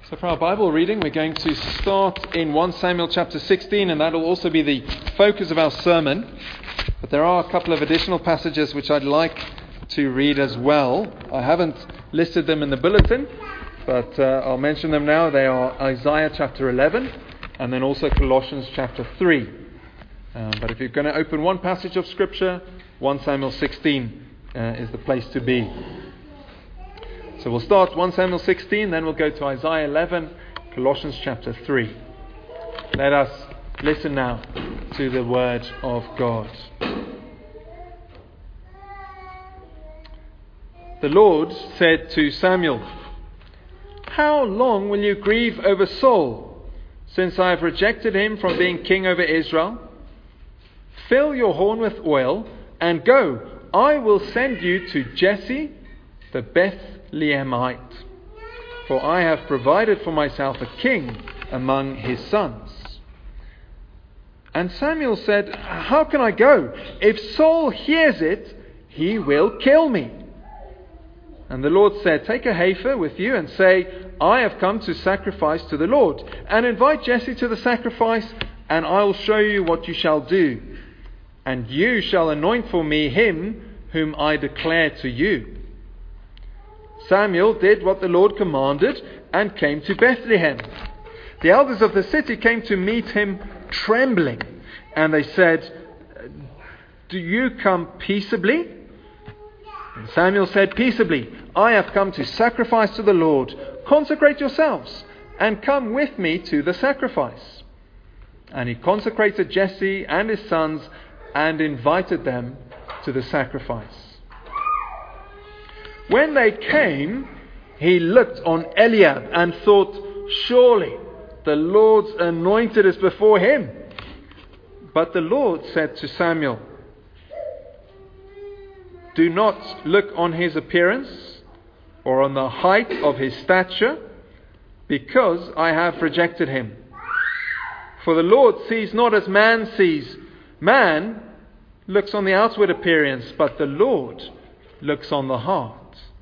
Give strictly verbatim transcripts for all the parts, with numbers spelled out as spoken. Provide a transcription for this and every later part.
So for our Bible reading, we're going to start in First Samuel chapter sixteen, and that will also be the focus of our sermon. But there are a couple of additional passages which I'd like to read as well. I haven't listed them in the bulletin, but uh, I'll mention them now. They are Isaiah chapter eleven, and then also Colossians chapter three. Um, but if you're going to open one passage of Scripture, First Samuel sixteen uh, is the place to be. So we'll start First Samuel sixteen, then we'll go to Isaiah eleven, Colossians chapter three. Let us listen now to the word of God. The Lord said to Samuel, "How long will you grieve over Saul, since I have rejected him from being king over Israel? Fill your horn with oil and go. I will send you to Jesse the Bethlehemite, for I have provided for myself a king among his sons." And Samuel said, "How can I go? If Saul hears it, he will kill me." And the Lord said, "Take a heifer with you and say, 'I have come to sacrifice to the Lord.' And invite Jesse to the sacrifice, and I will show you what you shall do. And you shall anoint for me him whom I declare to you." Samuel did what the Lord commanded and came to Bethlehem. The elders of the city came to meet him trembling, and they said, "Do you come peaceably?" And Samuel said, "Peaceably. I have come to sacrifice to the Lord. Consecrate yourselves and come with me to the sacrifice." And he consecrated Jesse and his sons and invited them to the sacrifice. When they came, he looked on Eliab and thought, "Surely the Lord's anointed is before him." But the Lord said to Samuel, "Do not look on his appearance or on the height of his stature, because I have rejected him. For the Lord sees not as man sees. Man looks on the outward appearance, but the Lord looks on the heart."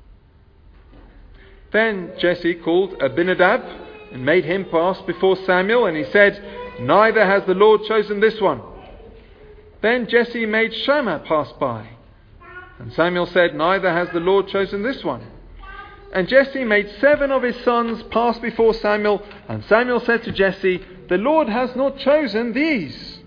Then Jesse called Abinadab and made him pass before Samuel, and he said, "Neither has the Lord chosen this one." Then Jesse made Shammah pass by, and Samuel said, "Neither has the Lord chosen this one." And Jesse made seven of his sons pass before Samuel, and Samuel said to Jesse, "The Lord has not chosen these."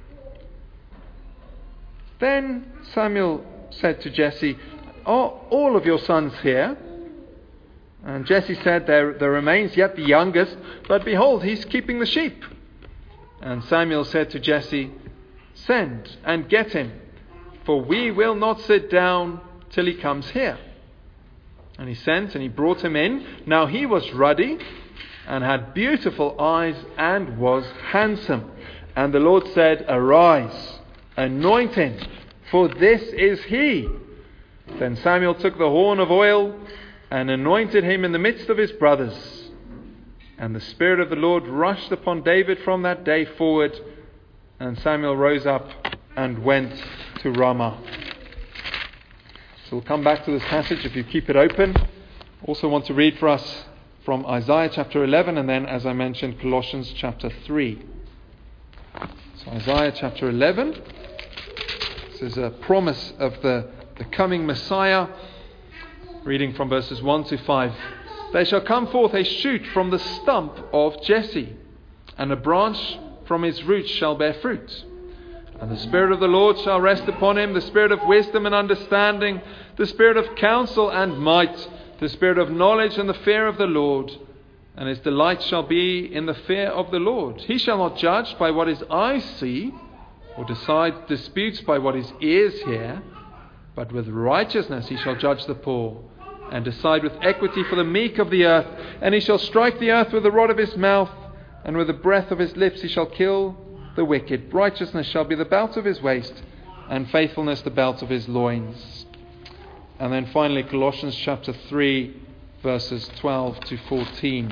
Then Samuel said to Jesse, "Are all of your sons here?" And Jesse said, there, there remains yet the youngest, but behold, he's keeping the sheep." And Samuel said to Jesse, "Send and get him, for we will not sit down till he comes here." And he sent and he brought him in. Now he was ruddy and had beautiful eyes and was handsome. And the Lord said, "Arise, anoint him, for this is he." Then Samuel took the horn of oil and anointed him in the midst of his brothers. And the Spirit of the Lord rushed upon David from that day forward. And Samuel rose up and went to Ramah. So we'll come back to this passage if you keep it open. Also want to read for us from Isaiah chapter eleven, and then, as I mentioned, Colossians chapter three. So Isaiah chapter eleven. This is a promise of the, the coming Messiah. Reading from verses one to five. "There shall come forth a shoot from the stump of Jesse, and a branch from his roots shall bear fruit. And the Spirit of the Lord shall rest upon him, the Spirit of wisdom and understanding, the Spirit of counsel and might, the Spirit of knowledge and the fear of the Lord. And his delight shall be in the fear of the Lord. He shall not judge by what his eyes see, or decide disputes by what his ears hear, but with righteousness he shall judge the poor, and decide with equity for the meek of the earth. And he shall strike the earth with the rod of his mouth, and with the breath of his lips he shall kill the wicked. Righteousness shall be the belt of his waist, and faithfulness the belt of his loins." And then finally Colossians chapter three, verses twelve to fourteen.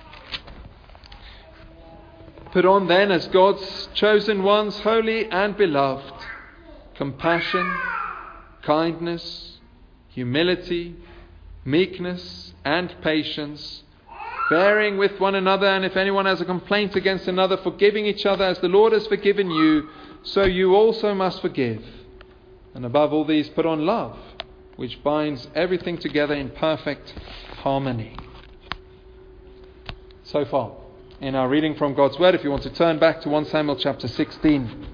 "Put on then as God's chosen ones, holy and beloved, compassion, kindness, humility, meekness and patience, bearing with one another, and if anyone has a complaint against another, forgiving each other as the Lord has forgiven you, so you also must forgive. And above all these, put on love, which binds everything together in perfect harmony. So far in our reading from God's Word, if you want to turn back to First Samuel chapter sixteen.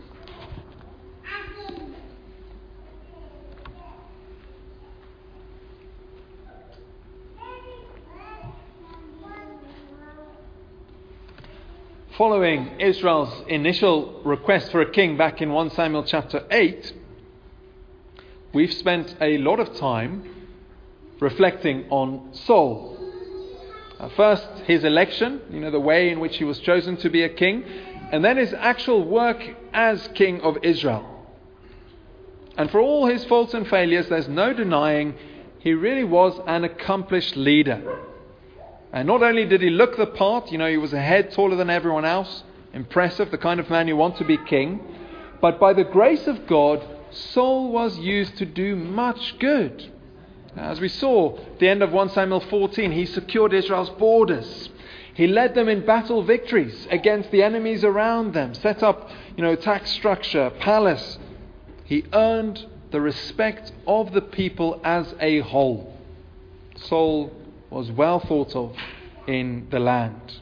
Following Israel's initial request for a king back in First Samuel chapter eight, we've spent a lot of time reflecting on Saul. Uh, first, his election, you know, the way in which he was chosen to be a king, and then his actual work as king of Israel. And for all his faults and failures, there's no denying he really was an accomplished leader. And not only did he look the part, you know, he was a head taller than everyone else, impressive, the kind of man you want to be king, but by the grace of God, Saul was used to do much good. As we saw at the end of First Samuel fourteen, he secured Israel's borders. He led them in battle victories against the enemies around them, set up, you know, tax structure, palace. He earned the respect of the people as a whole. Saul was well thought of in the land.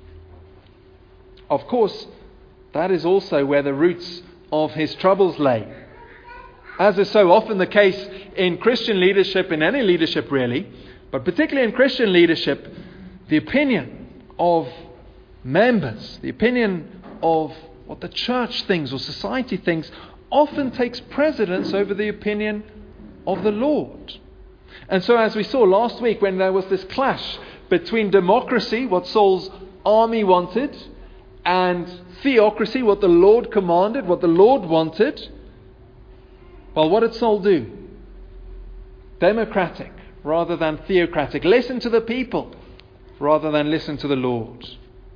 Of course, that is also where the roots of his troubles lay. As is so often the case in Christian leadership, in any leadership really, but particularly in Christian leadership, the opinion of members, the opinion of what the church thinks or society thinks, often takes precedence over the opinion of the Lord. And so as we saw last week when there was this clash between democracy, what Saul's army wanted, and theocracy, what the Lord commanded, what the Lord wanted, well, what did Saul do? Democratic rather than theocratic. Listen to the people rather than listen to the Lord.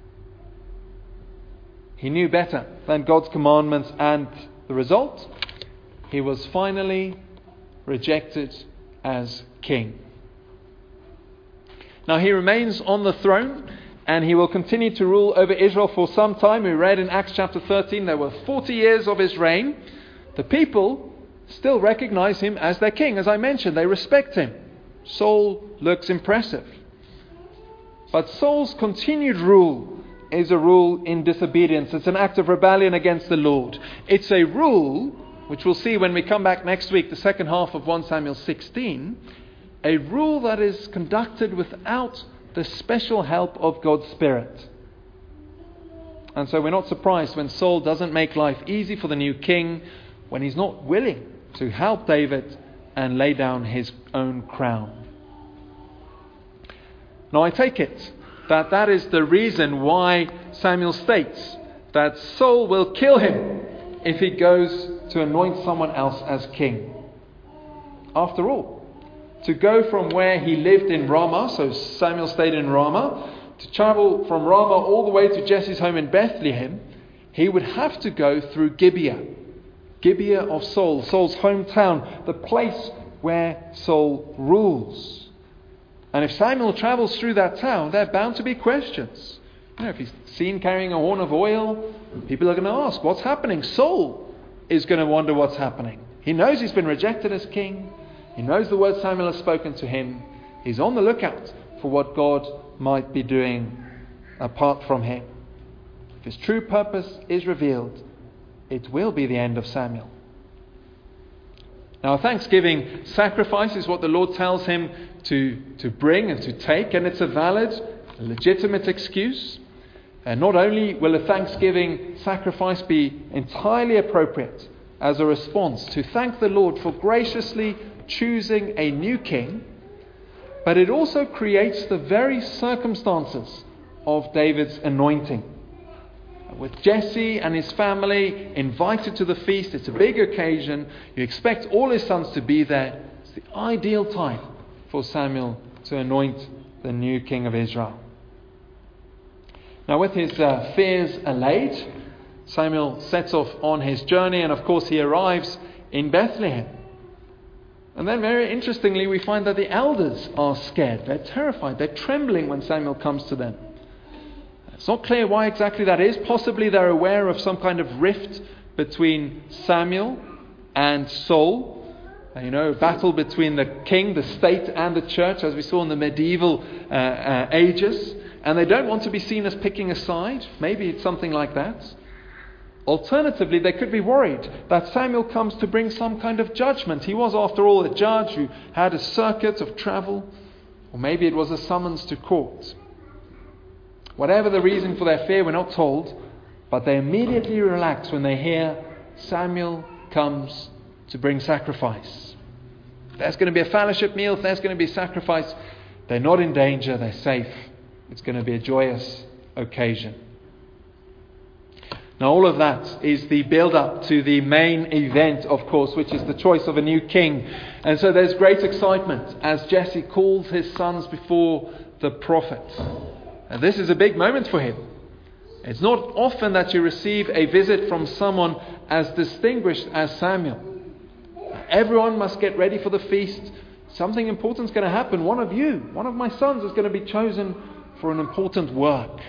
He knew better than God's commandments, and the result? He was finally rejected as king. Now he remains on the throne, and he will continue to rule over Israel for some time. We read in Acts chapter thirteen, there were forty years of his reign. The people still recognize him as their king. As I mentioned, they respect him. Saul looks impressive. But Saul's continued rule is a rule in disobedience. It's an act of rebellion against the Lord. It's a rule, which we'll see when we come back next week, the second half of First Samuel sixteen, a rule that is conducted without the special help of God's Spirit. And so we're not surprised when Saul doesn't make life easy for the new king, when he's not willing to help David and lay down his own crown. Now I take it that that is the reason why Samuel states that Saul will kill him if he goes to anoint someone else as king. After all, to go from where he lived in Ramah, so Samuel stayed in Ramah, to travel from Ramah all the way to Jesse's home in Bethlehem, he would have to go through Gibeah. Gibeah of Saul, Saul's hometown, the place where Saul rules. And if Samuel travels through that town, there are bound to be questions. You know, if he's seen carrying a horn of oil, people are going to ask, what's happening? Saul is going to wonder what's happening. He knows he's been rejected as king. He knows the word Samuel has spoken to him. He's on the lookout for what God might be doing apart from him. If his true purpose is revealed, it will be the end of Samuel. Now, a thanksgiving sacrifice is what the Lord tells him to, to bring and to take, and it's a valid, a legitimate excuse. And not only will a thanksgiving sacrifice be entirely appropriate as a response to thank the Lord for graciously choosing a new king, but it also creates the very circumstances of David's anointing. With Jesse and his family invited to the feast, it's a big occasion. You expect all his sons to be there. It's the ideal time for Samuel to anoint the new king of Israel. Now, with his uh, fears allayed, Samuel sets off on his journey, and of course he arrives in Bethlehem. And then very interestingly, we find that the elders are scared. They're terrified. They're trembling when Samuel comes to them. It's not clear why exactly that is. Possibly they're aware of some kind of rift between Samuel and Saul. Uh, you know, a battle between the king, the state, and the church, as we saw in the medieval uh, uh, ages. And they don't want to be seen as picking a side. Maybe it's something like that. Alternatively, they could be worried that Samuel comes to bring some kind of judgment. He was, after all, a judge who had a circuit of travel. Or maybe it was a summons to court. Whatever the reason for their fear, we're not told. But they immediately relax when they hear Samuel comes to bring sacrifice. If there's going to be a fellowship meal, if there's going to be sacrifice, they're not in danger, they're safe. It's going to be a joyous occasion. Now all of that is the build-up to the main event, of course, which is the choice of a new king. And so there's great excitement as Jesse calls his sons before the prophet. And this is a big moment for him. It's not often that you receive a visit from someone as distinguished as Samuel. Everyone must get ready for the feast. Something important is going to happen. One of you, one of my sons, is going to be chosen for an important work.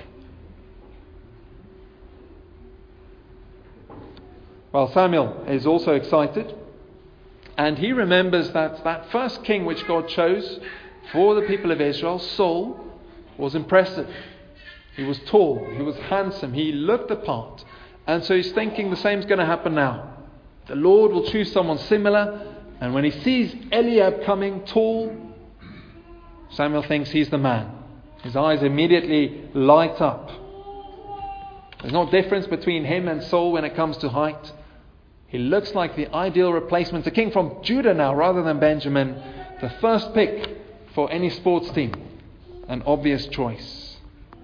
Well, Samuel is also excited, and he remembers that that first king which God chose for the people of Israel, Saul, was impressive. He was tall, he was handsome, he looked the part, and so he's thinking the same is going to happen now. The Lord will choose someone similar, and when he sees Eliab coming, tall, Samuel thinks he's the man. His eyes immediately light up. There's no difference between him and Saul when it comes to height. He looks like the ideal replacement, a king from Judah now rather than Benjamin. The first pick for any sports team. An obvious choice.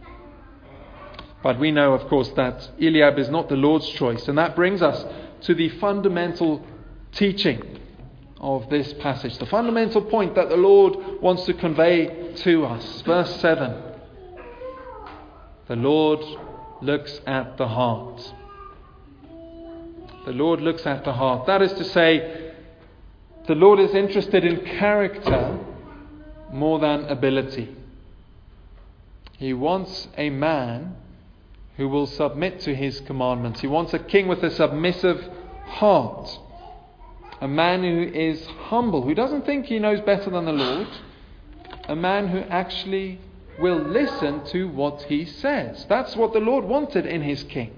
But we know, of course, that Eliab is not the Lord's choice. And that brings us to the fundamental teaching of this passage. The fundamental point that the Lord wants to convey to us. Verse seven. The Lord looks at the heart. The Lord looks at the heart. That is to say, the Lord is interested in character more than ability. He wants a man who will submit to his commandments. He wants a king with a submissive heart. A man who is humble, who doesn't think he knows better than the Lord. A man who actually will listen to what he says. That's what the Lord wanted in his king.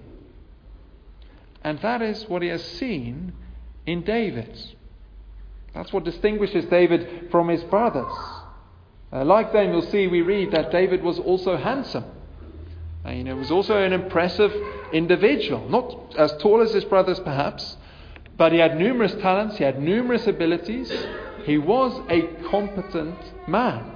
And that is what he has seen in David. That's what distinguishes David from his brothers. Uh, like them, you'll see, we read that David was also handsome. Uh, you know, he was also an impressive individual. Not as tall as his brothers, perhaps, but he had numerous talents, he had numerous abilities. He was a competent man.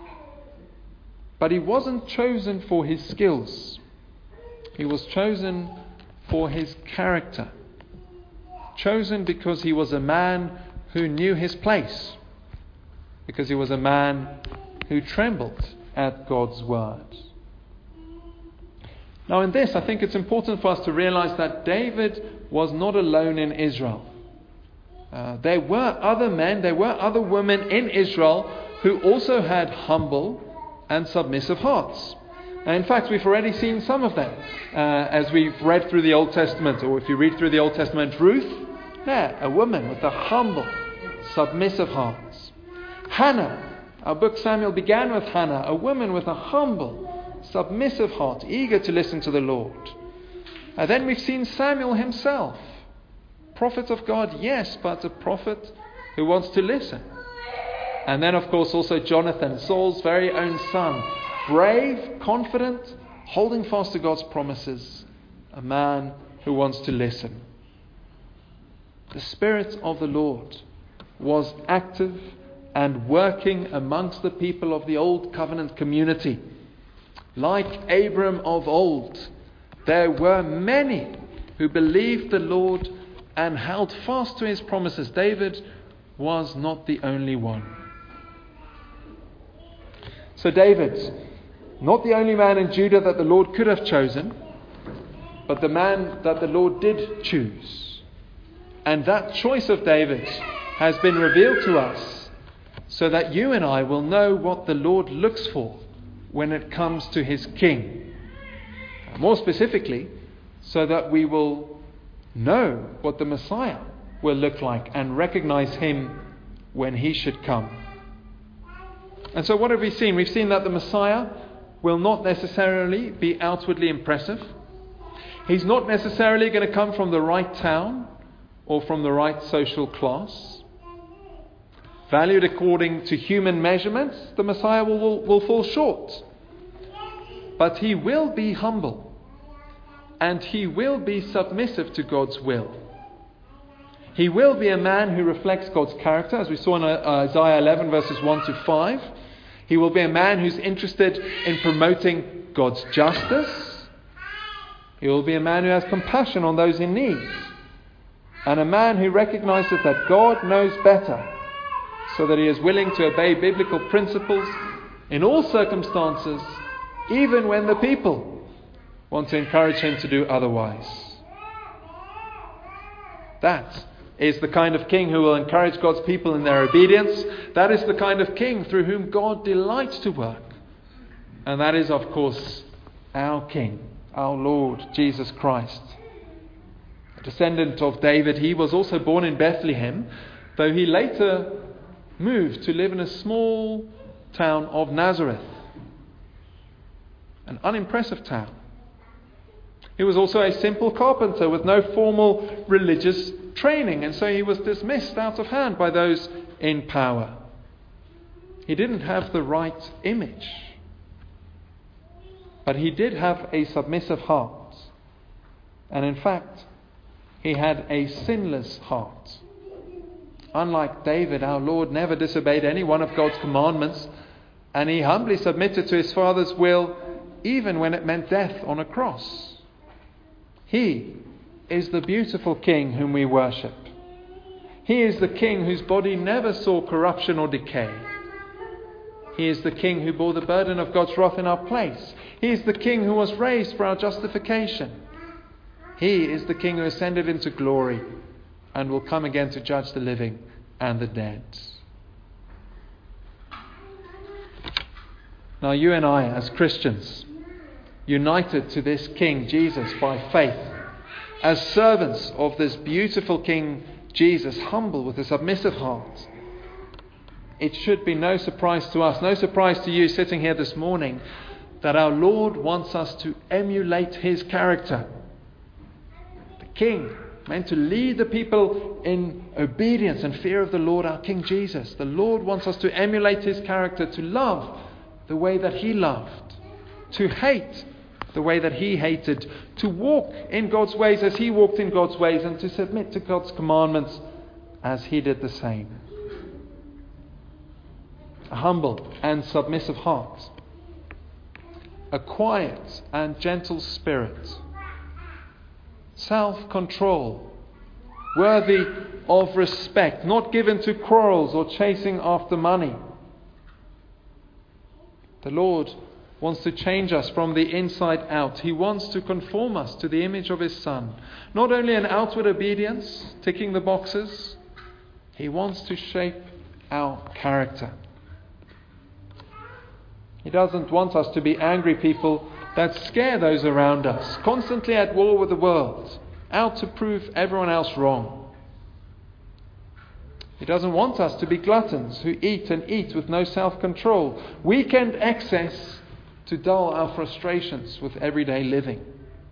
But he wasn't chosen for his skills. He was chosen for his character. Chosen because he was a man who knew his place. Because he was a man who trembled at God's word. Now in this, I think it's important for us to realize that David was not alone in Israel. Uh, there were other men, there were other women in Israel who also had humble and submissive hearts. And in fact, we've already seen some of them uh, as we've read through the Old Testament, or if you read through the Old Testament, Ruth, yeah, a woman with a humble, submissive heart. Hannah, our book Samuel began with Hannah, a woman with a humble, submissive heart, eager to listen to the Lord. And then we've seen Samuel himself, prophet of God, yes, but a prophet who wants to listen. And then, of course, also Jonathan, Saul's very own son, brave, confident, holding fast to God's promises, a man who wants to listen. The Spirit of the Lord was active and working amongst the people of the Old Covenant community. Like Abram of old, there were many who believed the Lord and held fast to his promises. David was not the only one. So David, not the only man in Judah that the Lord could have chosen, but the man that the Lord did choose. And that choice of David has been revealed to us so that you and I will know what the Lord looks for when it comes to his king. More specifically, so that we will know what the Messiah will look like and recognize him when he should come. And so what have we seen? We've seen that the Messiah will not necessarily be outwardly impressive. He's not necessarily going to come from the right town or from the right social class. Valued according to human measurements, the Messiah will, will, will fall short. But he will be humble, and he will be submissive to God's will. He will be a man who reflects God's character, as we saw in Isaiah eleven verses one to five. He will be a man who's interested in promoting God's justice. He will be a man who has compassion on those in need. And a man who recognizes that God knows better, so that he is willing to obey biblical principles in all circumstances, even when the people want to encourage him to do otherwise. That is the kind of king who will encourage God's people in their obedience. That is the kind of king through whom God delights to work. And that is, of course, our King, our Lord Jesus Christ. A descendant of David, he was also born in Bethlehem, though he later moved to live in a small town of Nazareth, an unimpressive town. He was also a simple carpenter with no formal religious training, and so he was dismissed out of hand by those in power. He didn't have the right image, but he did have a submissive heart. And in fact, he had a sinless heart. Unlike David, our Lord never disobeyed any one of God's commandments, and he humbly submitted to his Father's will, even when it meant death on a cross. He is the beautiful King whom we worship. He is the King whose body never saw corruption or decay. He is the King who bore the burden of God's wrath in our place. He is the King who was raised for our justification. He is the King who ascended into glory and will come again to judge the living and the dead. Now you and I, as Christians, united to this King Jesus by faith, as servants of this beautiful King Jesus, humble with a submissive heart, it should be no surprise to us, no surprise to you sitting here this morning, that our Lord wants us to emulate his character. The King, meant to lead the people in obedience and fear of the Lord, our King Jesus. The Lord wants us to emulate his character, to love the way that he loved, to hate the way that he hated, to walk in God's ways as he walked in God's ways, and to submit to God's commandments as he did the same. A humble and submissive heart, a quiet and gentle spirit, self-control, worthy of respect, not given to quarrels or chasing after money. The Lord wants to change us from the inside out. He wants to conform us to the image of his Son. Not only an outward obedience, ticking the boxes, he wants to shape our character. He doesn't want us to be angry people that scare those around us, constantly at war with the world, out to prove everyone else wrong. He doesn't want us to be gluttons who eat and eat with no self-control, weekend excess to dull our frustrations with everyday living.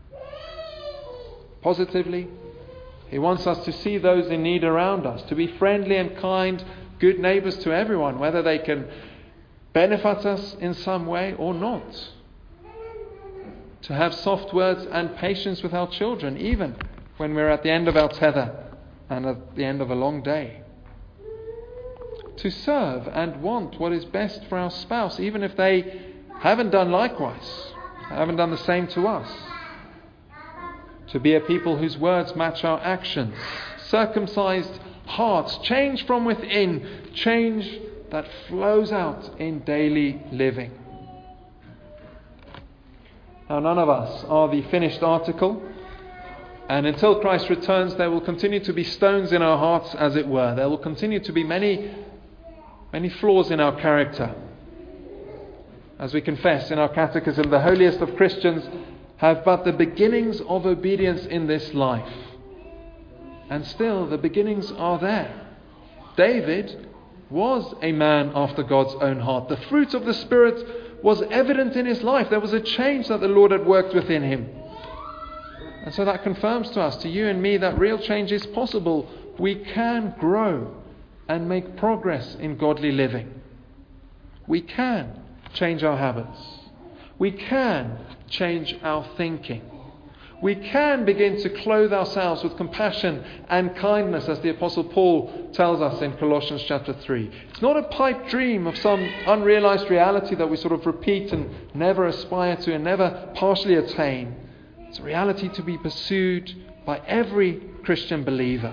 Positively, he wants us to see those in need around us, to be friendly and kind, good neighbours to everyone, whether they can benefit us in some way or not. To have soft words and patience with our children, even when we're at the end of our tether and at the end of a long day. To serve and want what is best for our spouse, even if they haven't done likewise, haven't done the same to us. To be a people whose words match our actions, circumcised hearts, change from within, change that flows out in daily living. Now, none of us are the finished article, And until Christ returns, there will continue to be stones in our hearts, as it were. There will continue to be many, many flaws in our character. As we confess in our catechism, the holiest of Christians have but the beginnings of obedience in this life. And still, the beginnings are there. David was a man after God's own heart. The fruit of the Spirit was evident in his life. There was a change that the Lord had worked within him. And so that confirms to us, to you and me, that real change is possible. We can grow and make progress in godly living. We can change our habits. We can change our thinking. We can begin to clothe ourselves with compassion and kindness, as the Apostle Paul tells us in Colossians chapter three. It's not a pipe dream of some unrealized reality that we sort of repeat and never aspire to and never partially attain. It's a reality to be pursued by every Christian believer.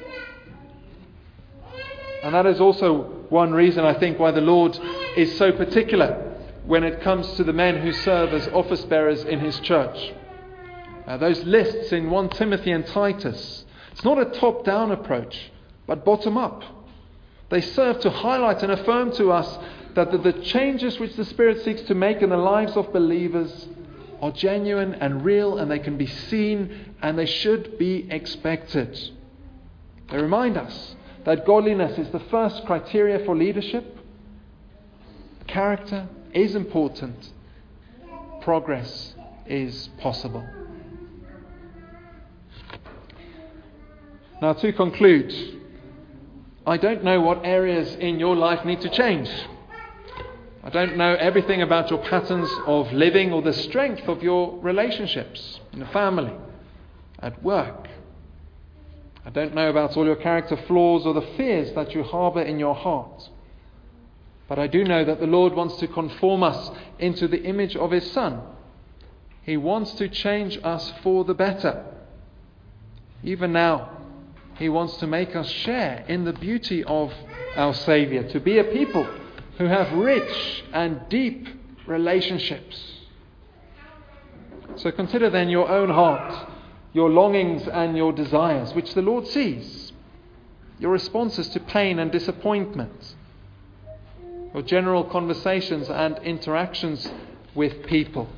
And that is also one reason, I think, why the Lord is so particular when it comes to the men who serve as office bearers in his church. Uh, those lists in First Timothy and Titus, it's not a top-down approach, but bottom-up. They serve to highlight and affirm to us that the, the changes which the Spirit seeks to make in the lives of believers are genuine and real, and they can be seen, and they should be expected. They remind us that godliness is the first criteria for leadership. Character is important. Progress is possible. Now, to conclude, I don't know what areas in your life need to change. I don't know everything about your patterns of living or the strength of your relationships in the family, at work. I don't know about all your character flaws or the fears that you harbour in your heart. But I do know that the Lord wants to conform us into the image of His Son. He wants to change us for the better. Even now, He wants to make us share in the beauty of our Saviour, to be a people who have rich and deep relationships. So consider then your own heart, your longings and your desires, which the Lord sees, your responses to pain and disappointment, your general conversations and interactions with people.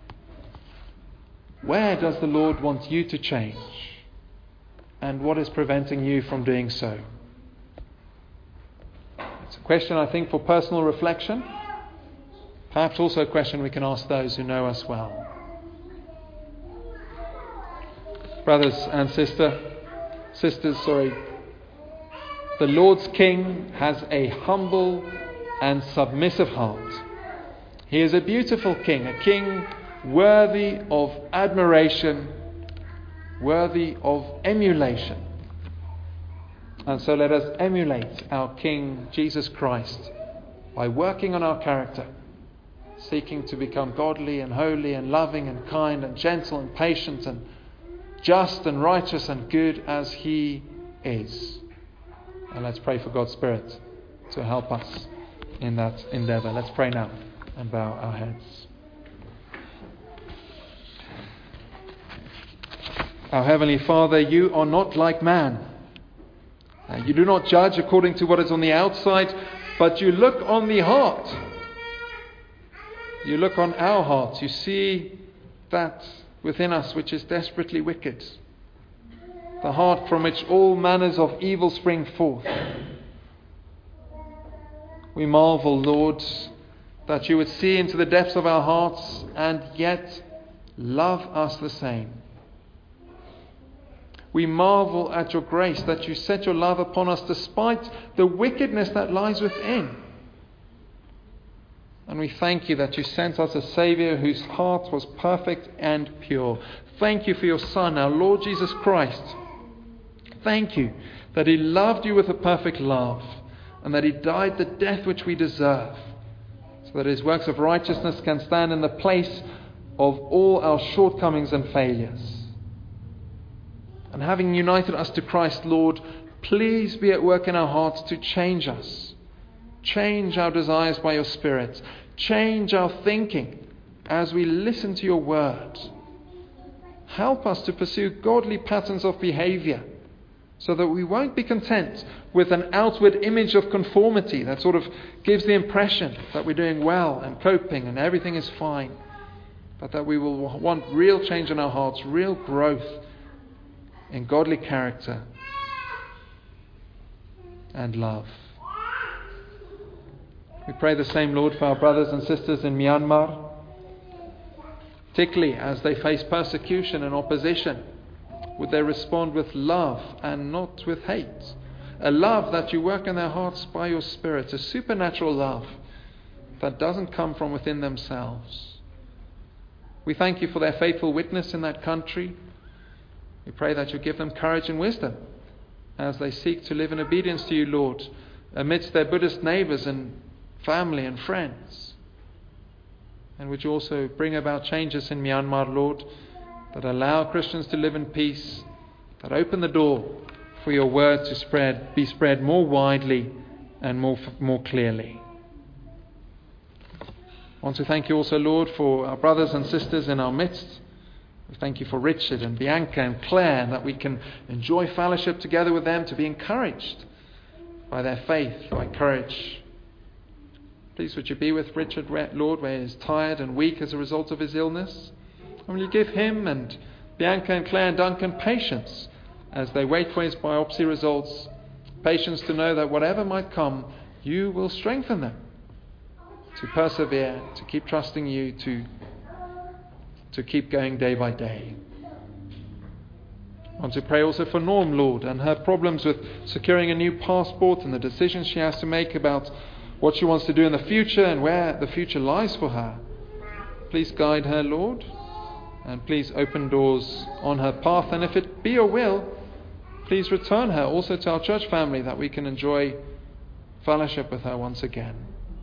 Where does the Lord want you to change? And what is preventing you from doing so? It's a question, I think, for personal reflection. Perhaps also a question we can ask those who know us well. Brothers and sister, sisters, sorry. The Lord's King has a humble and submissive heart. He is a beautiful King, a King worthy of admiration, worthy of emulation. And so let us emulate our King Jesus Christ by working on our character, seeking to become godly and holy and loving and kind and gentle and patient and just and righteous and good as He is. And let's pray for God's Spirit to help us in that endeavour. Let's pray now and bow our heads. Our Heavenly Father, you are not like man. Uh, you do not judge according to what is on the outside, but you look on the heart. You look on our hearts. You see that within us which is desperately wicked. The heart from which all manners of evil spring forth. We marvel, Lord, that you would see into the depths of our hearts and yet love us the same. We marvel at your grace that you set your love upon us despite the wickedness that lies within. And we thank you that you sent us a Saviour whose heart was perfect and pure. Thank you for your Son, our Lord Jesus Christ. Thank you that He loved you with a perfect love and that He died the death which we deserve, so that His works of righteousness can stand in the place of all our shortcomings and failures. And having united us to Christ, Lord, please be at work in our hearts to change us. Change our desires by your Spirit. Change our thinking as we listen to your word. help us to pursue godly patterns of behavior so that we won't be content with an outward image of conformity that sort of gives the impression that we're doing well and coping and everything is fine, but that we will want real change in our hearts, real growth in godly character and love. We pray the same, Lord, for our brothers and sisters in Myanmar, particularly as they face persecution and opposition. Would they respond with love and not with hate? A love that you work in their hearts by your Spirit, a supernatural love that doesn't come from within themselves. We thank you for their faithful witness in that country. We pray that you give them courage and wisdom as they seek to live in obedience to you, Lord, amidst their Buddhist neighbours and family and friends. And would you also bring about changes in Myanmar, Lord, that allow Christians to live in peace, that open the door for your word to spread, be spread more widely and more, more clearly. I want to thank you also, Lord, for our brothers and sisters in our midst. We thank you for Richard and Bianca and Claire, and that we can enjoy fellowship together with them, to be encouraged by their faith, by courage. Please would you be with Richard, Lord, where he is tired and weak as a result of his illness. And will you give him and Bianca and Claire and Duncan patience as they wait for his biopsy results, patience to know that whatever might come, you will strengthen them to persevere, to keep trusting you, to, to keep going day by day. I want to pray also for Norm, Lord, and her problems with securing a new passport and the decisions she has to make about what she wants to do in the future and where the future lies for her. Please guide her, Lord, and please open doors on her path. And if it be your will, please return her also to our church family, that we can enjoy fellowship with her once again.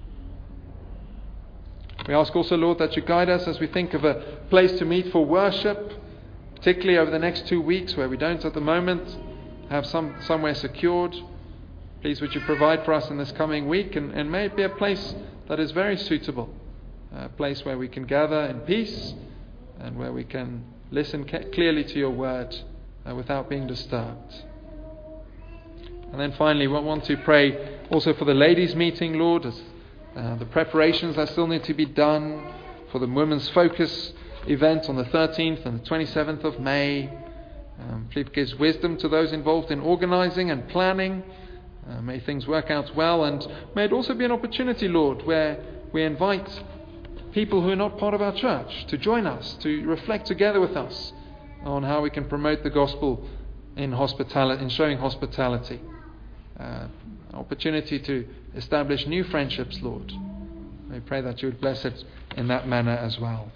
We ask also, Lord, that you guide us as we think of a place to meet for worship, particularly over the next two weeks where we don't at the moment have some somewhere secured. Please would you provide for us in this coming week, and, and may it be a place that is very suitable, a place where we can gather in peace and where we can listen ca- clearly to your word uh, without being disturbed. And then finally, we want to pray also for the ladies' meeting, Lord, as uh, the preparations that still need to be done for the Women's Focus event on the thirteenth and the twenty-seventh of May. Um, please give wisdom to those involved in organising and planning. Uh, may things work out well, and may it also be an opportunity, Lord, where we invite people who are not part of our church to join us, to reflect together with us on how we can promote the gospel in hospitality, in showing hospitality. Uh, opportunity to establish new friendships, Lord. We pray that you would bless it in that manner as well.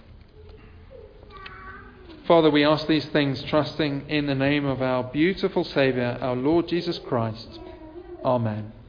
Father, we ask these things trusting in the name of our beautiful Saviour, our Lord Jesus Christ. Amen.